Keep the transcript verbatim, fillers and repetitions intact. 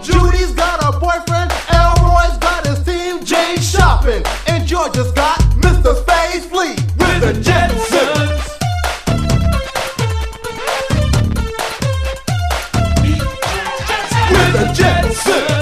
Judy's got a boyfriend, Elroy's got his team, Jay's shopping, and Georgia's got Mister Space Fleet with the Jetsons. With the Jetsons.